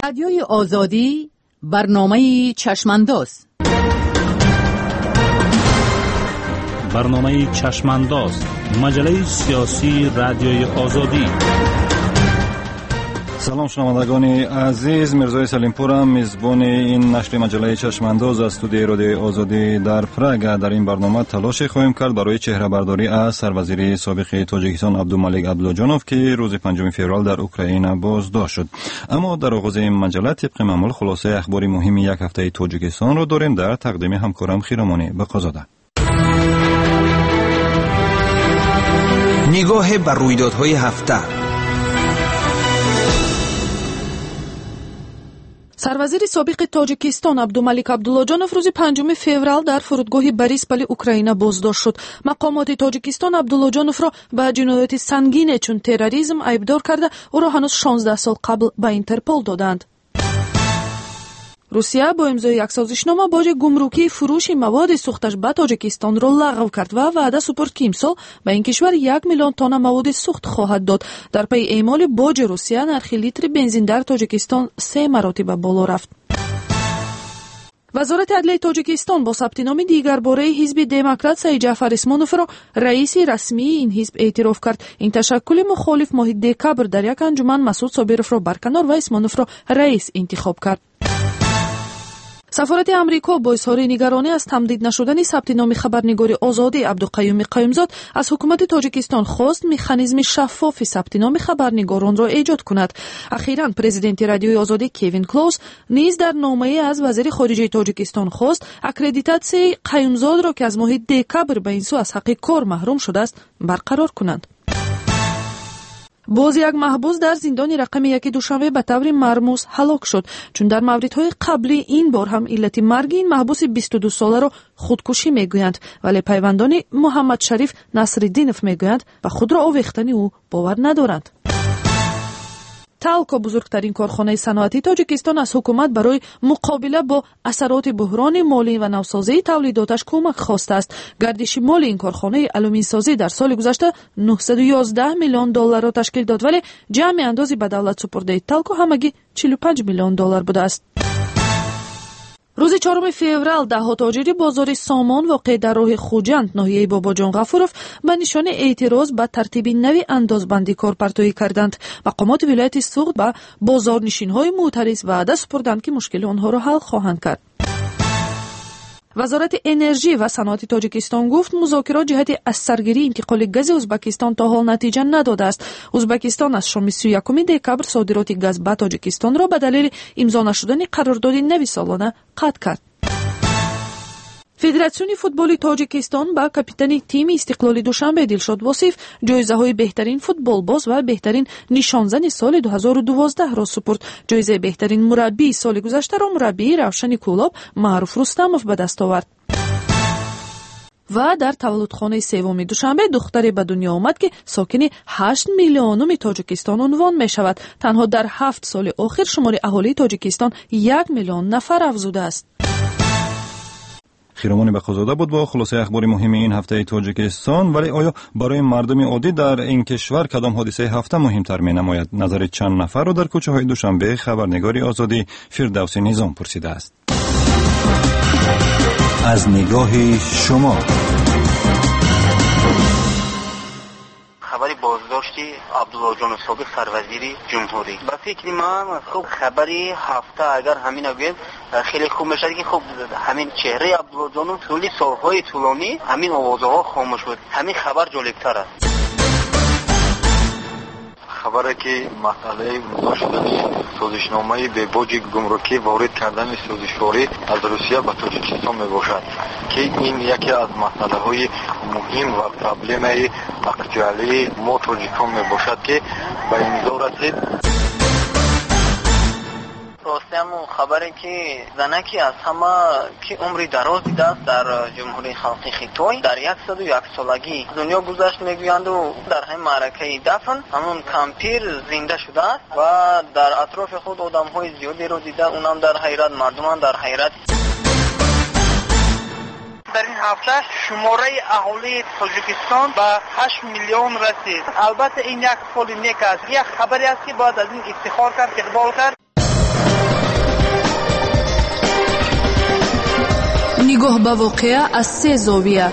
رادیوی آزادی برنامه چشمانداز. برنامه چشمانداز، مجله سیاسی رادیوی آزادی. سلام شنوندگان عزیز، میرزای سلیمپورم میزبان این نشر مجله چشمانداز از استودیوی رادیوی آزادی در پراگ. در این برنامه تلاش خواهیم کرد برای چهره برداری از سروزیر سابق تاجیکستان عبدالمالک عبدالجانوف که روز 5 فوریه در اوکراین بازداشت شد. اما در آغاز این مجله طبق معمول خلاصه اخبار مهم یک هفته تاجیکستان را داریم در تقدیم همکارم خیرمانی بقازاده. نگاه بر رویدادهای هفته. سروزیر سابق تاجیکستان عبدالمالک عبدالجانوف روز 5 فوریه در فرودگاه بریسپل اوکراین بازداشت شد. مقامات تاجیکستان عبدالجانوف را به جنایات سنگین چون تروریسم ایبدار کرده او را هنوز 16 سال قبل به اینترپول دادند. روسیه با امضای یک سازشنامه باج گمرکی فروش مواد سوختش به تاجیکستان را لغو کرد و وعده سپرد که امسال به این کشور 1 میلیون تن مواد سوخت خواهد داد. در پی اعمال باج روسیه نرخ لیتر بنزین در تاجیکستان 3 مراتب بالا رفت. وزارت عدلیه تاجیکستان با ثبت نام دیگر باره حزب دموکرات سعید جعفر اسمانوف را رئیس رسمی این حزب اعتراف کرد. این تشکل مخالف ماه دکبر در یک انجمن مسعود صابرов را برکنار و اسمانوف را رئیس انتخاب کرد. سفارت امریکا با اظهار نگرانی از تمدید نشدن ثبت نام خبرنگار آزادی عبدالقیوم قیومزاد از حکومت تاجیکستان خواست مکانیزم شفاف ثبت نام خبرنگاران را ایجاد کند. اخیراً پرزیدنت رادیوی آزادی کوین کلوز نیز در نامه از وزیر خارجه تاجیکستان خواست اکریدیتاسیای قیومزاد را که از ماه دکبر به این سو از حق کار محروم شده است برقرار کنند. باز یک محبوس در زندان رقم 1 دوشنبه به طور مرموز هلاک شد. چون در موردهای قبلی این بار هم علت مرگ این محبوس 22 ساله را خودکشی میگویند، ولی پیوندان محمد شریف نصرالدینов میگویند و خود را آویختن او باور ندارند. تالکو بزرگترین کارخانه صنعتی تاجیکستان از حکومت برای مقابله با اثرات بحران مالی و نوسازی تولیداتش کمک خواسته است. گردش مال این کارخانه آلومین سازی در سال گذشته 911 میلیون دلار را تشکیل داد، ولی جمع اندازی به دولت سپرده تالکو همگی 45 میلیون دلار بوده است. روز 4 فوریه دهها تاجر بازار سامان واقع در راه خوجند ناحیه باباجان غفورов به نشان اعتراض به ترتیب نوی اندازبندی کارپرتایی کردند. مقامات ولایت سوخت به بازارنشین‌های معترض وعده سپردند که مشکل آنها را حل خواهند کرد. وزارت انرژی و صنعت تاجیکستان گفت مذاکرات جهت از سرگیری انتقال گاز ازبکستان تا حال نتیجه نداده است. ازبکستان از شام 31 دکبر صادرات گاز به تاجیکستان را به دلیل امضا نشدن قرارداد نوی سالانه قطع کرد. فدراسیون فوتبال تاجیکستان با کاپیتان تیم استقلال دوشنبه دلشاد واصف جایزه‌های بهترین فوتبالباز و بهترین نشانزن سال 2012 را سپرد. جایزه بهترین مربی سال گذشته را مربی روشن کولاب معروف رستمov به دست آورد. و در تولدخانه سوم دوشنبه دختری به دنیا آمد که ساکن 8 میلیونم تاجیکستان عنوان می شود. تنها در 7 سال آخر شمار اهالی تاجیکستان 1 میلیون نفر افزوده است. خیرمانی بقازاده بود با خلاصه اخبار مهم این هفته تاجیکستان. ولی آیا برای مردم عادی در این کشور کدام حادثه هفته مهمتر می نماید؟ نظر چند نفر رو در کوچه های دوشنبه خبرنگاری آزادی فردوسی نظام پرسیده است. از نگاه شما خبری بازداشتی عبدالجانوف سابق سروزیر جمهوری. با فکر من خوب خبری هفته اگر همین بگیم خیلی خوب میشه که خوب همین چهره عبدالجانوف طولی سالهای طولانی همین آوازها خاموش بود. همین خبر جالبتر است. خبره که مسئله امضا شدن سازشنامه به باج گمرکی وارد کردن سازشواری از روسیه به تاجیکستان میباشد که این یکی از مسئله های مهم و پرابلم اکچوالی ما تاجیکان میباشد که به امضا رسید. راستی همون خبری که زنکی از همه که عمری دراز دیده است در جمهوری خلقی خیتوی در 101 سالگی دنیا گذشت میگویند و در همین معرکه دفن همون کمپیر زنده شده است و در اطراف خود آدم های زیادی رو دیده، اونم در حیرت، مردمان در حیرت. در این هفته شماره اهالی تاجیکستان به 8 میلیون رسید. البته این یک فال نیک است، یک خبری است که باید از این افتخار کرد، اقبال کرد. نگاه به واقعه از 3 زاویه.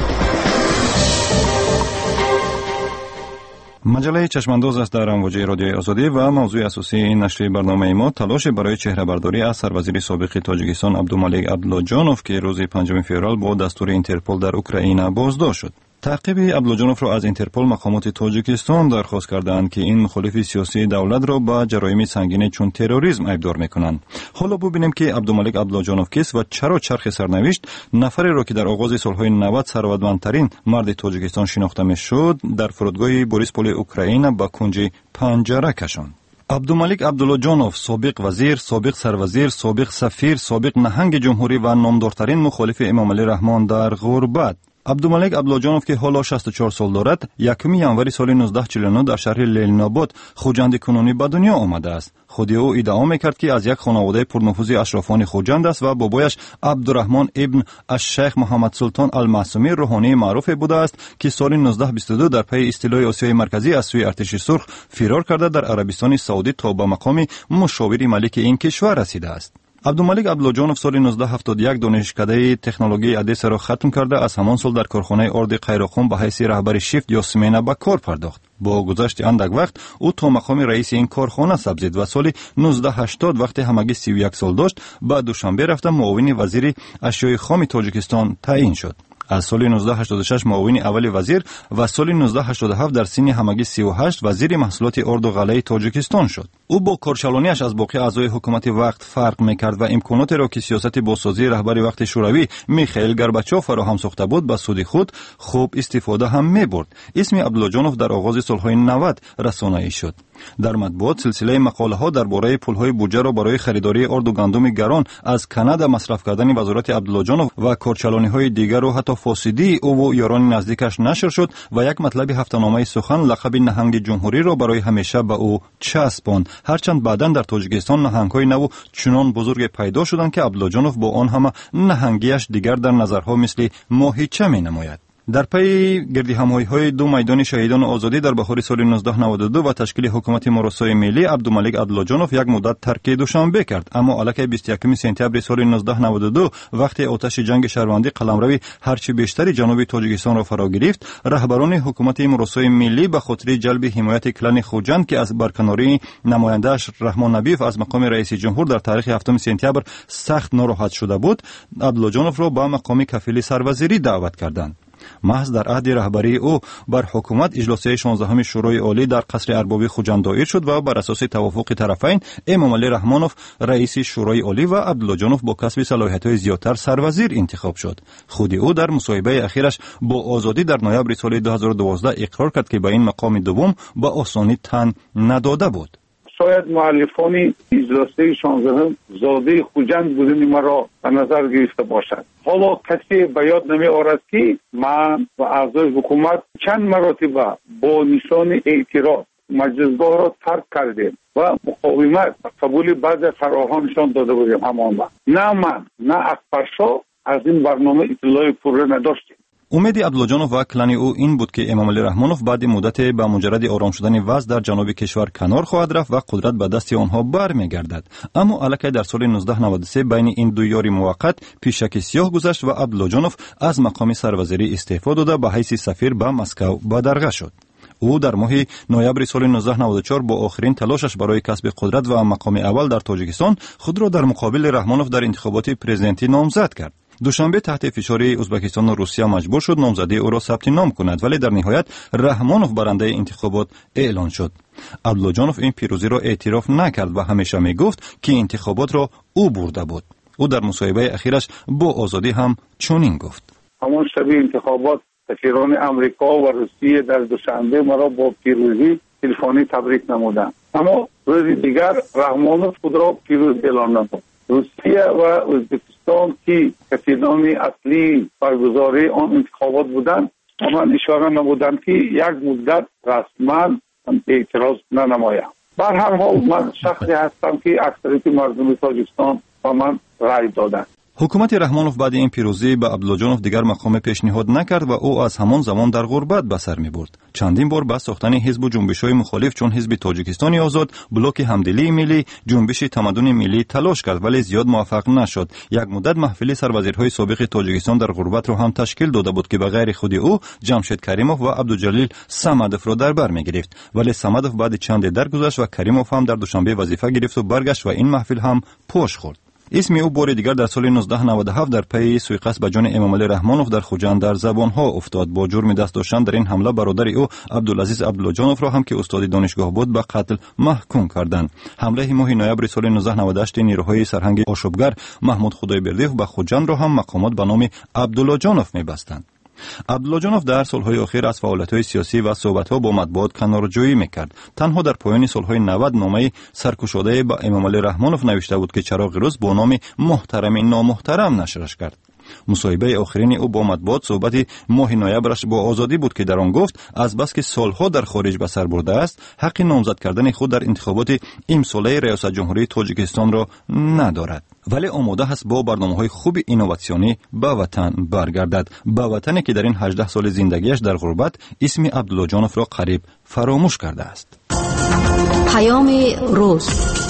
مجله چشمانداز است در امواج رادیوی آزادی و موضوع اساسی این نشر برنامه ما تلاش برای چهره‌برداری از سروزیر سابق تاجیکستان عبدالملیک عبدالجانوف که روز 5 فوریه با دستور اینترپل در اوکراین بازداشت شد. تعقیب عبدالجانوف را از اینترپل مقامات تاجیکستان درخواست کردند که این مخالف سیاسی دولت را به جرایم سنگین چون تروریسم ایبدار میکنند. حالا ببینیم که عبدالملیک عبدالجانوف کیست و چرا چرخ سرنوشت نفری را که در آغاز سالهای 90 ثروتمندترین مرد تاجیکستان شناخته میشد در فرودگاه بوریسپول اوکراین به کنج پنجره کشاند. عبدالملیک عبدالجانوف سابق وزیر، سابق سروزیر، سابق سفیر، سابق نهنگ جمهوری و نامدارترین مخالف امام علی رحمان در غربت. عبدالملیک عبدالجانوف که حالا 64 سال دارد، 1 ینوری سال 1949 در شهر لیلین‌آباد خوجند کنونی به دنیا آمده است. خود او ادعا میکرد که از یک خانواده پرنفوذ اشرافان خوجند است و بابایش عبدالرحمن ابن الشیخ محمد سلطان المعصومی روحانی معروف بوده است که سال 1922 در پی استیلای آسیای مرکزی از سوی ارتش سرخ فرار کرده در عربستان سعودی تا به مقام مشاور ملک این کشور رسیده است. عبدالملیک عبدالجانوف سال 1971 دانشکده تکنولوژی ادیسه را ختم کرده از همان سال در کارخانه آرد قیراخون به حیث رهبر شیفت یا سمینه به کار پرداخت. با گذشت اندک وقت او تا مقام رئیس این کارخانه سبزید و سال 1980 وقتی همگی 31 سال داشت به دوشنبه رفته معاون وزیر اشیاء خام تاجیکستان تعیین شد. از سال 1986 معاون اول وزیر و سال 1987 در سن همگی 38 وزیر محصولات آرد و غله تاجیکستان شد. او با کارچلانیش از باقی اعضای حکومت وقت فرق میکرد و امکانات را که سیاست بازسازی رهبر وقت شوروی میخائیل گورباچوف فراهم ساخته بود به سود خود خوب استفاده هم میبرد. اسم عبدالجانوف در آغاز سالهای 90 رسانه‌ای شد. در مطبوعات سلسله مقاله ها درباره پولهای بودجه را برای خریداری آرد و گندم گران از کانادا مصرف کردن وزارت عبدالجانوف و کارچلانی های دیگر و حتی فاسدی او و یاران نزدیکش نشر شد و یک مطلب هفته‌نامه سخن لقب نهنگ جمهوری را برای همیشه به او چسباند. هرچند بعداً در تاجیکستان نهنگ‌های نو چنان بزرگ پیدا شدند که عبدالجانوف با آن همه نهنگیش دیگر در نظرها مثل ماهیچه می‌نماید. در پی گردی همایی‌های 2 میدان شهیدان آزادی در بهار سال 1992 و تشکیل حکومت مراسای ملی عبدالملیک عبدالجانوف یک مدت ترک دوشنبه کرد، اما علاوه 21 سپتامبر سال 1992 وقتی آتش جنگ شهروندی قلمروی هرچی بیشتری جنوب تاجیکستان را فرا گرفت، رهبران حکومت مراسای ملی به خاطر جلب حمایت کلان خوجند که از برکناری نماینده‌اش رحمان نبیف از مقام رئیس جمهور در تاریخ 7 سپتامبر سخت ناراحت شده بود، عبدالجانوف را به مقام کفیل سروزیری دعوت کردند. محض در عهد رهبری او بر حکومت اجلاس 16 شورای عالی در قصر اربابی خوجند دایر شد و بر اساس توافق طرفین امام علی رحمانوف رئیس شورای عالی و عبدالجانوف با کسب صلاحیت‌های زیادتر سروزیر انتخاب شد. خود او در مصاحبه اخیرش با آزادی در نوامبر سال 2012 اقرار کرد که به این مقام دوم به آسانی تن نداده بود. شاید مؤلفان اجلاس 16 زاده خوجند بودن مرا به نظر گرفته باشد. حالا کسی به یاد نمی آورد که من و اعضای حکومت چند مراتبه با نشان اعتراض مجلسگاه را ترک کردیم و مقاومت قبول بعض قرارهاشان داده بودیم. همان نه من نه اکبرشاه از این برنامه اطلاع پوره نداشتیم. امید عبدالجانوف و کلان او این بود که امام علی رحمانوف بعد مدت به مجرد آرام شدن وضع در جنوب کشور کنار خواهد رفت و قدرت به دست آنها برمیگردد. اما علاوه در سال 1993 بین این دو یاری موقت پیشک سیاه گذشت و عبدالجانوف از مقام سروزیری استعفا داده به حیث سفیر به مسکو بدرقه شد. او در ماه نوامبر سال 1994 با آخرین تلاشش برای کسب قدرت و مقام اول در تاجیکستان خود را در مقابل رحمانوف در انتخابات پرزیدنتی نامزد کرد. دوشنبه تحت فشار ازبکستان و روسیه مجبور شد نامزدی او را ثبت نام کند، ولی در نهایت رحمانوف برنده انتخابات اعلان شد. عبدالجانوف این پیروزی را اعتراف نکرد و همیشه می گفت که انتخابات را او برده بود. او در مصاحبه اخیرش با آزادی هم چنین گفت: همان شب انتخابات سفیران امریکا و روسیه در دوشنبه مرا با پیروزی تلفنی تبریک نمودند، اما روز دیگر رحمانوف خود را پیروز اعلان نمود. روسیه و ازبکستان که کسیدان اصلی برگزاری آن انتخابات بودند من اشاره نمودند که یک مدت رسما اعتراض ننمایم. بر هر حال من شخصی هستم که اکثریت مردم تاجیکستان و من رای دادند. حکومت رحمانوف بعد این پیروزی به عبدالله دیگر مقام پیشنهاد نکرد و او از همان زمان در غربت به سر می‌برد. چندین بار به ساختن حزب و جنبش‌های مخالف چون حزب تاجیکستان آزاد، بلوک همدلی ملی، جنبش تمدن ملی تلاش کرد ولی زیاد موفق نشد. یک مدت محفل سروزیرهای سابق تاجیکستان در غربت را هم تشکیل داده بود که به غیر خود او جمشید کریموف و عبدالجلیل صمدوف را در بر می‌گرفت. ولی صمدوف بعد چند درگذشت و کریموف هم در دوشنبه وظیفه گرفت و برگشت و این محفل هم پوش خورد. اسم او بار دیگر در سال 1997 در پی سوءقصد به جان امام علی رحمانوف در خوجند در زبانها افتاد. با جرم دست داشتن در این حمله برادر او عبدالعزیز عبدالجانوف را هم که استاد دانشگاه بود به قتل محکوم کردند. حمله ماه نوامبر سال 1998 نیروهای سرهنگ آشوبگر محمود خدایبردیف به خوجند را هم مقامات به نام عبدالجانوف می‌بستند. عبدالله جانوف در سالهای اخیر از فعالیت‌های سیاسی و صحبت‌ها با مطبوعات کنارجویی می‌کرد. تنها در پایان سالهای 90 نامه سرکشاده با امام علی رحمانوف نوشته بود که چراغ روز با نام محترم نامحترم نشرش کرد. مصاحبه آخرین او با مطبوعات صحبت ماه نوامبرش با آزادی بود که در آن گفت از بس که سالها در خارج به سر برده است حق نامزد کردن خود در انتخابات امساله ریاست جمهوری تاجیکستان را ندارد، ولی آماده است با برنامه‌های خوب اینوواسیونی به وطن برگردد، به وطنی که در این 18 سال زندگیش در غربت اسم عبدالله جانوف را قریب فراموش کرده است. پیام روز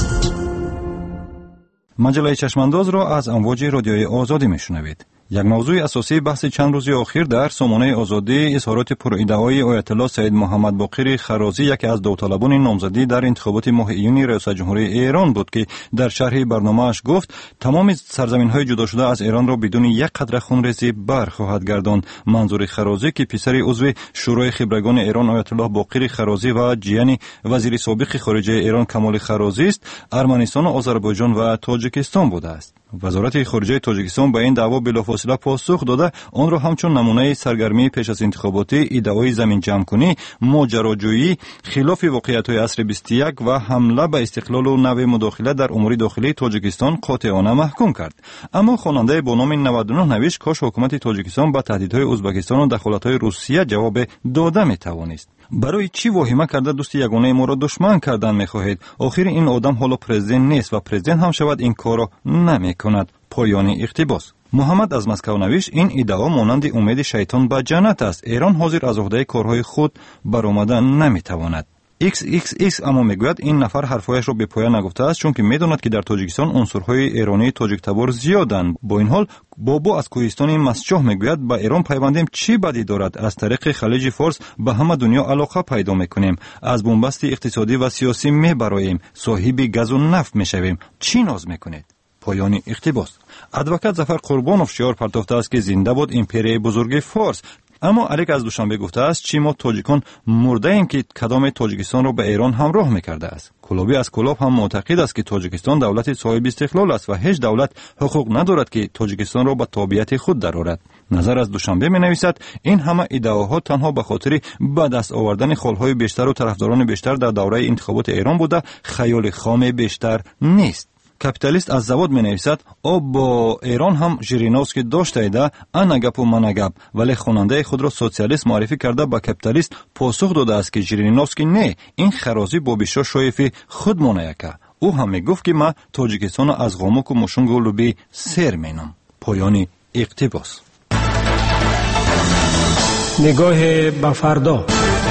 مجله چشمانداز را از امواج رادیوی آزادی میشنوید. یک موضوع اساسی بحث چند روزی اخیر در سامانه آزادی اظهارات پرادعای آیت الله سید محمد باقر خرازی، یکی از داوطلبان نامزدی در انتخابات ماه ایون ریاست جمهوری ایران بود که در شرح برنامه‌اش گفت تمام سرزمین‌های جدا شده از ایران را بدون یک قطره خونریزی برخواهد گرداند. منظور خرازی که پسر عضو شورای خبرگان ایران آیت الله باقر خرازی و جیان وزیر سابق خارجه ایران کمال خرازی است، ارمنستان و آذربایجان و تاجیکستان بوده است. وزارت خارجه تاجیکستان به این دعوا بلافاصله پاسخ داده آن را همچون نمونه سرگرمی پیش از انتخابات، ادعای زمین جمع‌کنی، ماجراجویی، خلاف واقعیت‌های عصر 21 و حمله به استقلال و نوع مداخله در امور داخلی تاجیکستان قاطعانه محکوم کرد. اما خواننده با نام 99 نوشت کاش حکومت تاجیکستان به تهدیدهای ازبکستان و دخالت‌های روسیه جواب داده می‌توانست. برای چی واهمه کرده دوست یگانه ما را دشمن کردن می‌خواهید؟ آخر این آدم حالا پرزیدنت نیست و پرزیدنت هم شود این کار را نمی‌کند. پایان اقتباس. محمد از مسکو نوشت این ادعا مانند امید شیطان به جنت است. ایران حاضر از عهده کارهای خود برآمدن نمی‌تواند. XXX اما میگوید این نفر حرفایش را به پایان نگفته است چون که میداند که در تاجیکستان عنصرهای ایرانی تاجیک تبار زیادند. با این حال بابا از کوهستان مسجح میگوید با ایران پیوندیم چی بدی دارد؟ از طریق خلیج فارس به همه دنیا علاقه پیدا میکنیم، از بنبست اقتصادی و سیاسی میبراییم، صاحب گاز و نفت میشویم. چی ناز میکنید؟ پایان اقتباس. ادوکات ظفر قربانوف شعار پرداخته است که زنده باد امپرای بزرگ فارس. اما علیک از دوشنبه گفته است چی ما تاجیکان مرده ایم که کدام تاجیکستان را به ایران همراه میکرده است. کلابی از کلاب هم معتقد است که تاجیکستان دولت صاحب استقلال است و هیچ دولت حقوق ندارد که تاجیکستان را به تابعیت خود درآورد. نظر از دوشنبه می نویسد این همه ادعاها تنها به خاطر به دست آوردن خالهای بیشتر و طرفداران بیشتر در دوره انتخابات ایران بوده، خیال خام بیشتر نیست. کپیتالیست از زواد می نویسد با ایران هم ژیرینوفسکی داشته ایده انا گپ و من گپ، ولی خواننده خود را سوسیالیست معرفی کرده با کپیتالیست پاسخ داده است که ژیرینوفسکی نه، این خرازی با بیشتر شایفی خود مونیکه. او هم می گفت که ما تاجیکستان از غاموک و مشونگ و لوبی سر مینم. پایان اقتباس. نگاه به فردا.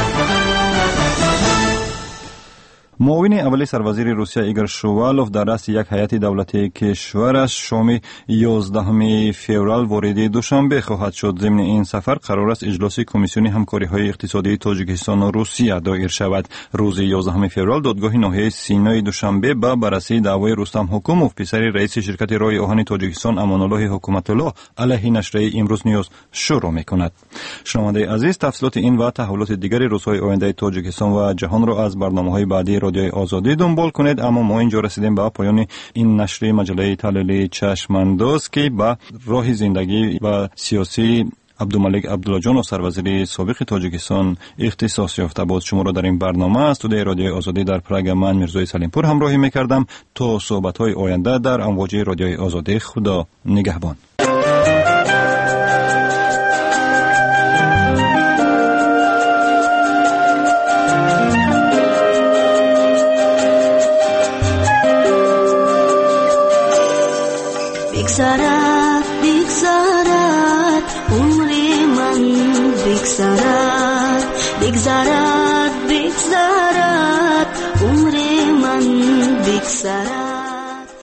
معاون اولی سروزیر روسیه ایگور شووالوف در رأس یک هیئت دولتی کشورش شام 11 فوریه وارد دوشنبه خواهد شد. ضمن این سفر قرار است اجلاس کمیسیون همکاری‌های اقتصادی تاجیکستان و روسیه دایر شود. روز 11 فوریه دادگاه ناحیه سینای دوشنبه با بررسی دعوای رستم حکوموف پسر رئیس شرکت راه آهن تاجیکستان امان‌الله حکومت‌الله علیه نشریه امروز نیوز شروع می‌کند. شنونده عزیز، تفصیلات این و تحولات دیگر روزهای آینده تاجیکستان و جهان را از برنامه‌های بعدی رادیوی آزادی دنبال کنید. اما ما اینجا رسیدیم به پایان این نشر مجله تحلیلی چشمانداز که با راه زندگی و سیاسی عبدالملک عبدالله جان و سروزیر سابق تاجیکستان اختصاص یافته بود. شما را در این برنامه استودیوی رادیوی آزادی در پراگ من میرزای سلیمپور همراهی میکردم. تا صحبت‌های آینده در امواج رادیوی آزادی، خدا نگهبان. Sarah بگذرد بگذرد بگذرد عمر من بگذرد